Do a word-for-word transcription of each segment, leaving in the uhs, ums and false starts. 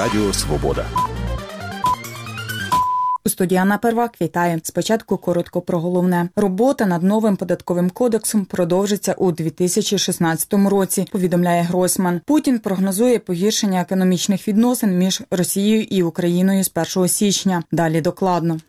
Радіо Свобода. У студії Анна Первак вітає. Спочатку коротко про головне. Робота над новим податковим кодексом продовжиться у дві тисячі шістнадцятому році, повідомляє Гройсман. Путін прогнозує погіршення економічних відносин між Росією і Україною з першого січня. Далі докладно.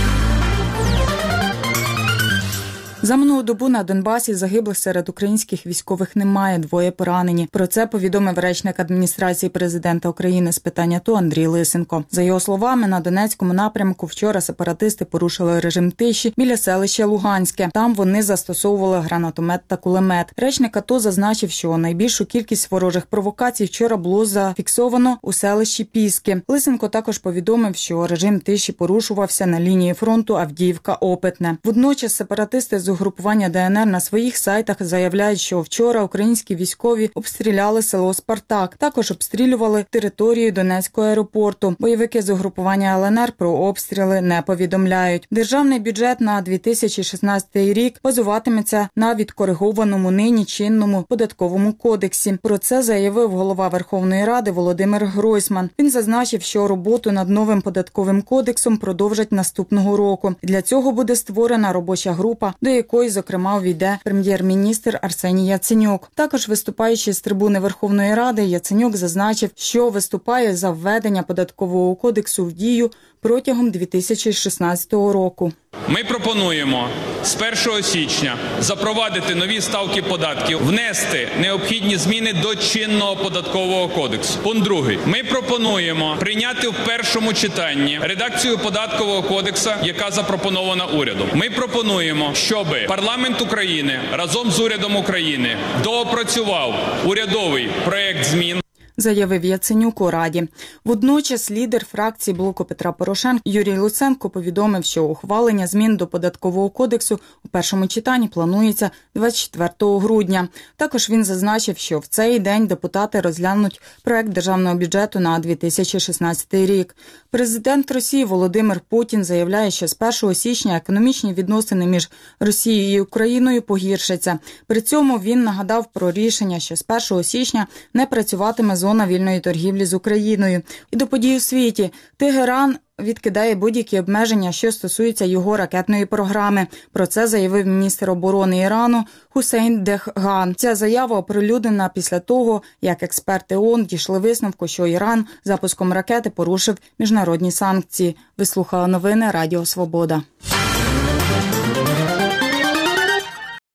За минулу добу на Донбасі загиблих серед українських військових немає, двоє поранені. Про це повідомив речник адміністрації президента України з питань АТО Андрій Лисенко. За його словами, на Донецькому напрямку вчора сепаратисти порушили режим тиші біля селища Луганське. Там вони застосовували гранатомет та кулемет. Речник АТО зазначив, що найбільшу кількість ворожих провокацій вчора було зафіксовано у селищі Піски. Лисенко також повідомив, що режим тиші порушувався на лінії фронту Авдіївка-Опитне. Водночас сепаратисти з угрупування ДНР на своїх сайтах заявляють, що вчора українські військові обстріляли село Спартак. Також обстрілювали територію Донецького аеропорту. Бойовики з угрупування ЛНР про обстріли не повідомляють. Державний бюджет на дві тисячі шістнадцятий рік базуватиметься на відкоригованому нині чинному податковому кодексі. Про це заявив голова Верховної Ради Володимир Гройсман. Він зазначив, що роботу над новим податковим кодексом продовжать наступного року. Для цього буде створена робоча група, до якої, зокрема, увійде прем'єр-міністр Арсеній Яценюк. Також, виступаючи з трибуни Верховної Ради, Яценюк зазначив, що виступає за введення податкового кодексу в дію протягом дві тисячі шістнадцятого року. Ми пропонуємо з першого січня запровадити нові ставки податків, внести необхідні зміни до чинного податкового кодексу. Пункт другий. Ми пропонуємо прийняти в першому читанні редакцію податкового кодексу, яка запропонована урядом. Ми пропонуємо, щоб парламент України разом з урядом України доопрацював урядовий проект змін, заявив Яценюк у Раді. Водночас лідер фракції блоку Петра Порошенка Юрій Луценко повідомив, що ухвалення змін до податкового кодексу у першому читанні планується двадцять четвертого грудня. Також він зазначив, що в цей день депутати розглянуть проект державного бюджету на дві тисячі шістнадцятий рік. Президент Росії Володимир Путін заявляє, що з першого січня економічні відносини між Росією і Україною погіршаться. При цьому він нагадав про рішення, що з першого січня не працюватиме зона вільної торгівлі з Україною. І до подій у світі. Тегеран відкидає будь-які обмеження, що стосуються його ракетної програми. Про це заявив міністр оборони Ірану Хусейн Дехган. Ця заява оприлюднена після того, як експерти ООН дійшли висновку, що Іран запуском ракети порушив міжнародні санкції. Ви слухали новини Радіо Свобода.